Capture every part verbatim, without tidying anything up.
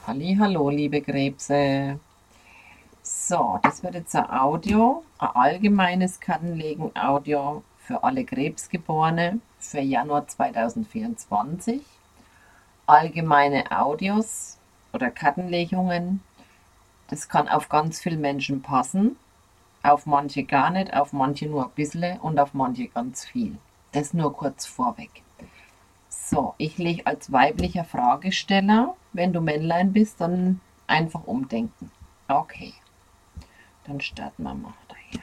Hallo, liebe Krebse. So, das wird jetzt ein Audio, ein allgemeines Kartenlegen-Audio für alle Krebsgeborene für Januar zweitausendvierundzwanzig. Allgemeine Audios oder Kartenlegungen. Das kann auf ganz viele Menschen passen. Auf manche gar nicht, auf manche nur ein bisschen und auf manche ganz viel. Das nur kurz vorweg. So, ich lege als weiblicher Fragesteller. Wenn du Männlein bist, dann einfach umdenken. Okay, dann starten wir mal daher.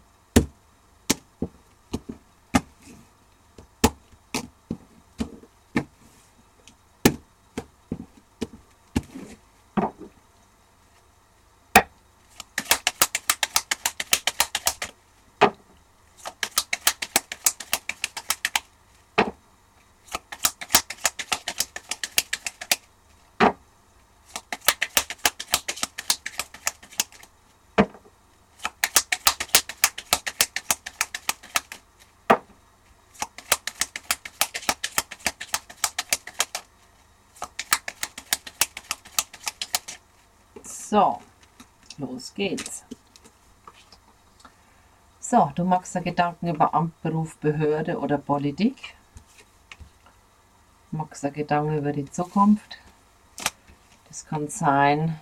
So, los geht's. So, du machst dir Gedanken über Amt, Beruf, Behörde oder Politik. Du machst dir Gedanken über die Zukunft. Das kann sein,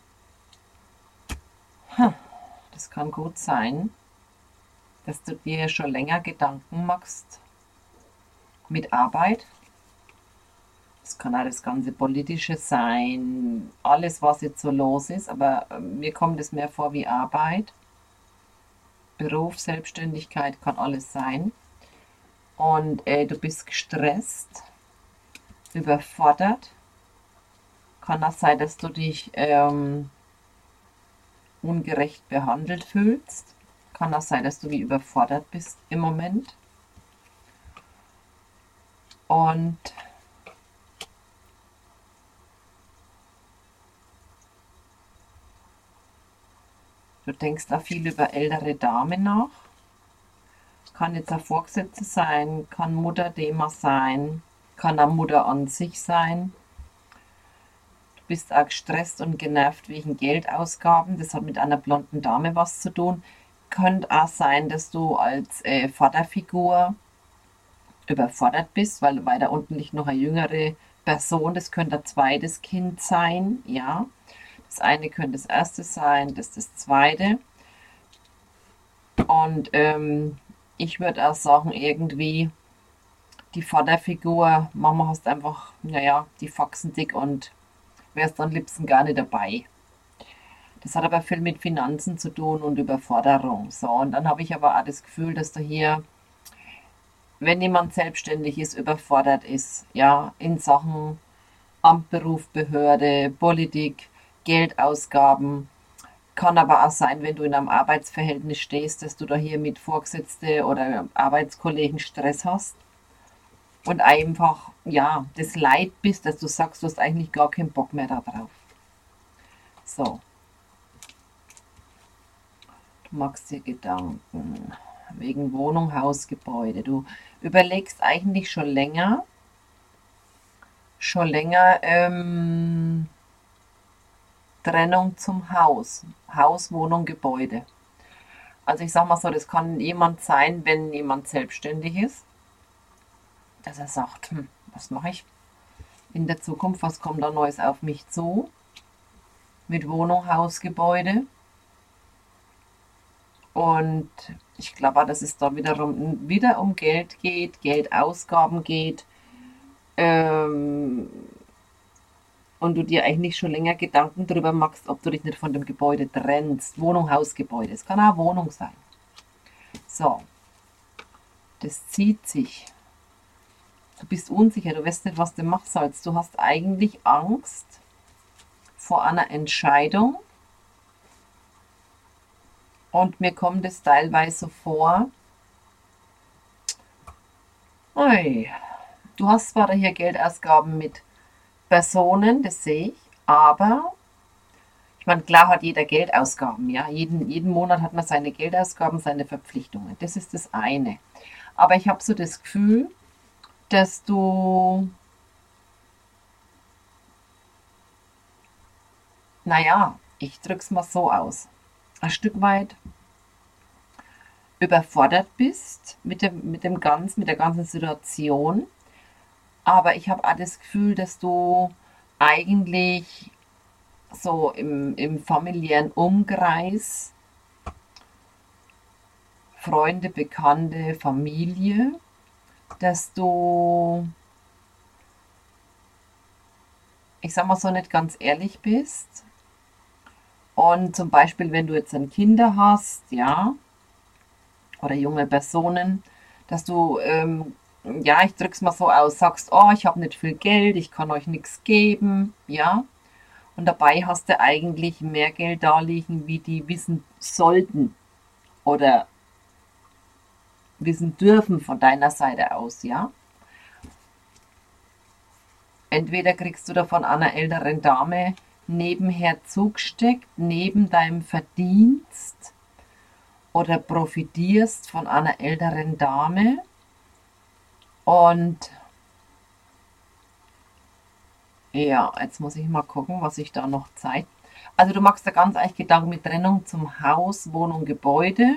das kann gut sein, dass du dir schon länger Gedanken machst mit Arbeit. Das kann auch das ganze Politische sein, alles, was jetzt so los ist, aber äh, mir kommt es mehr vor wie Arbeit. Beruf, Selbstständigkeit kann alles sein. Und äh, du bist gestresst, überfordert. Kann auch sein, dass du dich ähm, ungerecht behandelt fühlst. Kann auch sein, dass du wie überfordert bist im Moment. Und du denkst da viel über ältere Damen nach. Kann jetzt eine Vorgesetzte sein, kann Mutterthema sein, kann eine Mutter an sich sein. Du bist auch gestresst und genervt wegen Geldausgaben. Das hat mit einer blonden Dame was zu tun. Könnte auch sein, dass du als äh, Vaterfigur überfordert bist, weil weiter unten liegt noch eine jüngere Person. Das könnte ein zweites Kind sein, ja. Das eine könnte das erste sein, das das zweite. Und ähm, ich würde auch sagen, irgendwie die Vaterfigur, Mama hast einfach, naja, die Faxen dick und wärst am liebsten gar nicht dabei. Das hat aber viel mit Finanzen zu tun und Überforderung. So, und dann habe ich aber auch das Gefühl, dass da hier, wenn jemand selbstständig ist, überfordert ist, ja, in Sachen Amt, Beruf, Behörde, Politik, Geldausgaben. Kann aber auch sein, wenn du in einem Arbeitsverhältnis stehst, dass du da hier mit Vorgesetzte oder Arbeitskollegen Stress hast und einfach, ja, das Leid bist, dass du sagst, du hast eigentlich gar keinen Bock mehr darauf. So, du machst dir Gedanken wegen Wohnung, Haus, Gebäude. Du überlegst eigentlich schon länger, schon länger ähm, Trennung zum Haus. Haus, Wohnung, Gebäude. Also ich sag mal so, das kann jemand sein, wenn jemand selbstständig ist, dass er sagt, hm, was mache ich in der Zukunft, was kommt da Neues auf mich zu? Mit Wohnung, Haus, Gebäude. Und ich glaube, dass es da wiederum wieder um Geld geht, Geldausgaben geht. Ähm, und du dir eigentlich schon länger Gedanken darüber machst, ob du dich nicht von dem Gebäude trennst. Wohnung, Haus, Gebäude. Es kann auch Wohnung sein. So, das zieht sich. Du bist unsicher, du weißt nicht, was du machen sollst. Du hast eigentlich Angst vor einer Entscheidung. Und mir kommt es teilweise vor, ui, du hast zwar hier Geldausgaben mit Personen, das sehe ich, aber ich meine, klar hat jeder Geldausgaben, ja. Jeden, jeden Monat hat man seine Geldausgaben, seine Verpflichtungen. Das ist das eine. Aber ich habe so das Gefühl, dass du naja, ich drück's mal so aus. Ein Stück weit überfordert bist mit dem, mit dem ganzen, mit der ganzen Situation. Aber ich habe auch das Gefühl, dass du eigentlich so im, im familiären Umkreis, Freunde, Bekannte, Familie, dass du, ich sag mal so, nicht ganz ehrlich bist. Und zum Beispiel, wenn du jetzt dann Kinder hast, ja, oder junge Personen, dass du, ähm, ja, ich drück's mal so aus, sagst, oh, ich habe nicht viel Geld, ich kann euch nichts geben, ja. Und dabei hast du eigentlich mehr Geld da liegen, wie die wissen sollten oder wissen dürfen von deiner Seite aus, ja. Entweder kriegst du da von einer älteren Dame nebenher zugesteckt, neben deinem Verdienst, oder profitierst von einer älteren Dame und ja, jetzt muss ich mal gucken, was ich da noch zeigt. Also du machst da ganz eigentlich Gedanken mit Trennung zum Haus, Wohnung, Gebäude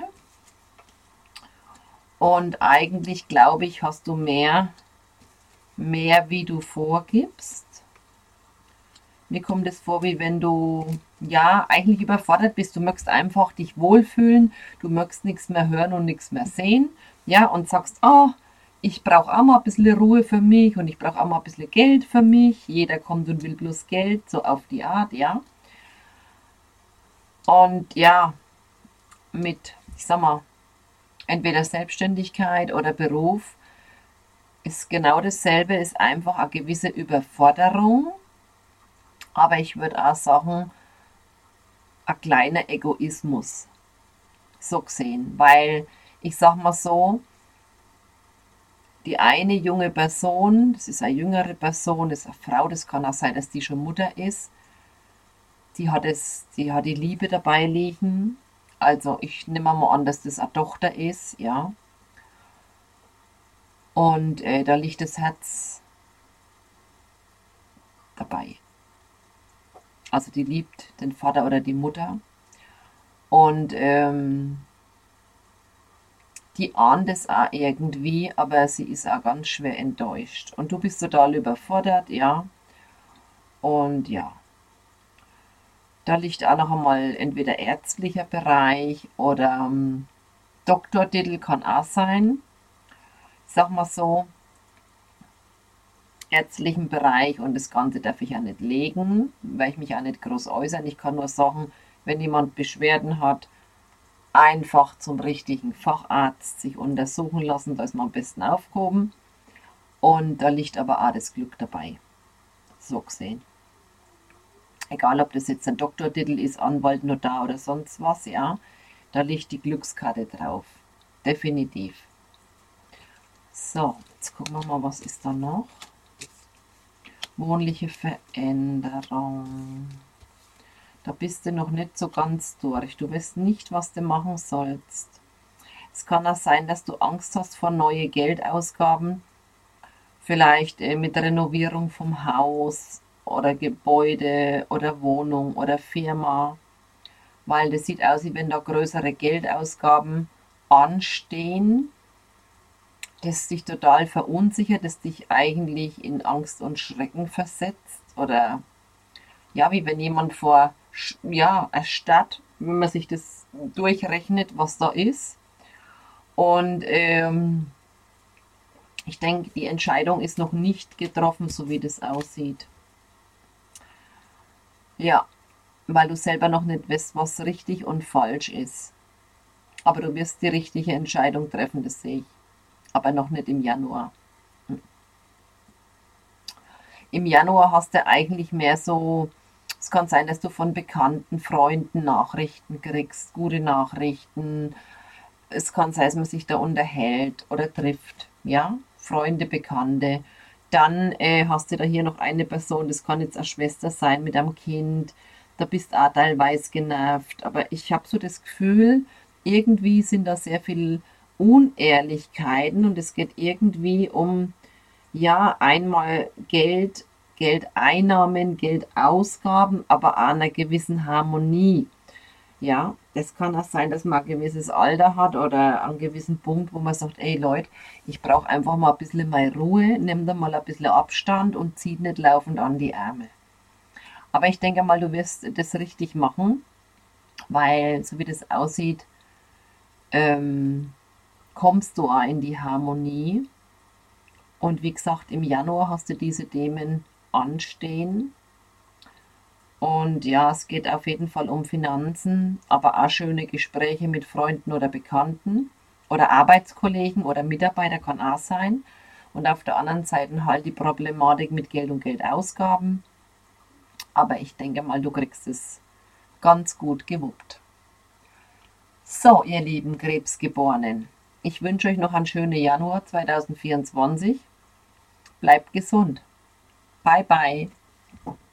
und eigentlich glaube ich, hast du mehr, mehr wie du vorgibst. Mir kommt es vor, wie wenn du ja eigentlich überfordert bist. Du möchtest einfach dich wohlfühlen, du möchtest nichts mehr hören und nichts mehr sehen, ja, und sagst, oh, ich brauche auch mal ein bisschen Ruhe für mich und ich brauche auch mal ein bisschen Geld für mich. Jeder kommt und will bloß Geld, so auf die Art, ja. Und ja, mit, ich sag mal, entweder Selbstständigkeit oder Beruf ist genau dasselbe, ist einfach eine gewisse Überforderung. Aber ich würde auch sagen, ein kleiner Egoismus, so gesehen. Weil ich sag mal so, die eine junge Person, das ist eine jüngere Person, das ist eine Frau, das kann auch sein, dass die schon Mutter ist, die hat, es, die, hat die Liebe dabei liegen. Also ich nehme mal an, dass das eine Tochter ist, ja. Und äh, da liegt das Herz dabei. Also die liebt den Vater oder die Mutter. Und ähm, die ahnt es auch irgendwie, aber sie ist auch ganz schwer enttäuscht. Und du bist total überfordert, ja. Und ja, da liegt auch noch einmal entweder ärztlicher Bereich oder ähm, Doktortitel kann auch sein. Ich sag mal so, ärztlichen Bereich und das Ganze darf ich ja nicht legen, weil ich mich ja nicht groß äußern. Ich kann nur sagen, wenn jemand Beschwerden hat, einfach zum richtigen Facharzt sich untersuchen lassen, da ist man am besten aufgehoben. Und da liegt aber auch das Glück dabei, so gesehen. Egal, ob das jetzt ein Doktortitel ist, Anwalt, Notar oder sonst was, ja, da liegt die Glückskarte drauf. Definitiv. So, jetzt gucken wir mal, was ist da noch? Wohnliche Veränderung. Da bist du noch nicht so ganz durch. Du weißt nicht, was du machen sollst. Es kann auch sein, dass du Angst hast vor neuen Geldausgaben. Vielleicht äh, mit Renovierung vom Haus oder Gebäude oder Wohnung oder Firma. Weil das sieht aus, wie wenn da größere Geldausgaben anstehen. Das dich total verunsichert, das dich eigentlich in Angst und Schrecken versetzt. Oder ja, wie wenn jemand vor, ja, erstarrt, wenn man sich das durchrechnet, was da ist. Und ähm, ich denke, die Entscheidung ist noch nicht getroffen, so wie das aussieht. Ja, weil du selber noch nicht weißt, was richtig und falsch ist. Aber du wirst die richtige Entscheidung treffen, das sehe ich. Aber noch nicht im Januar. Im Januar hast du eigentlich mehr so, es kann sein, dass du von bekannten Freunden Nachrichten kriegst, gute Nachrichten. Es kann sein, dass man sich da unterhält oder trifft, ja, Freunde, Bekannte. Dann äh, hast du da hier noch eine Person, das kann jetzt eine Schwester sein mit einem Kind. Da bist du auch teilweise genervt. Aber ich habe so das Gefühl, irgendwie sind da sehr viele Unehrlichkeiten und es geht irgendwie um, ja, einmal Geld Geldeinnahmen, Geldausgaben, aber auch einer gewissen Harmonie. Ja, das kann auch sein, dass man ein gewisses Alter hat oder einen gewissen Punkt, wo man sagt, ey Leute, ich brauche einfach mal ein bisschen mehr Ruhe, nimm da mal ein bisschen Abstand und zieht nicht laufend an die Ärmel. Aber ich denke mal, du wirst das richtig machen, weil so wie das aussieht, ähm, kommst du auch in die Harmonie. Und wie gesagt, im Januar hast du diese Themen anstehen. Und ja, es geht auf jeden Fall um Finanzen, aber auch schöne Gespräche mit Freunden oder Bekannten oder Arbeitskollegen oder Mitarbeiter kann auch sein. Und auf der anderen Seite halt die Problematik mit Geld und Geldausgaben. Aber ich denke mal, du kriegst es ganz gut gewuppt. So, ihr lieben Krebsgeborenen, ich wünsche euch noch einen schönen Januar zwanzig vierundzwanzig. Bleibt gesund. Bye bye.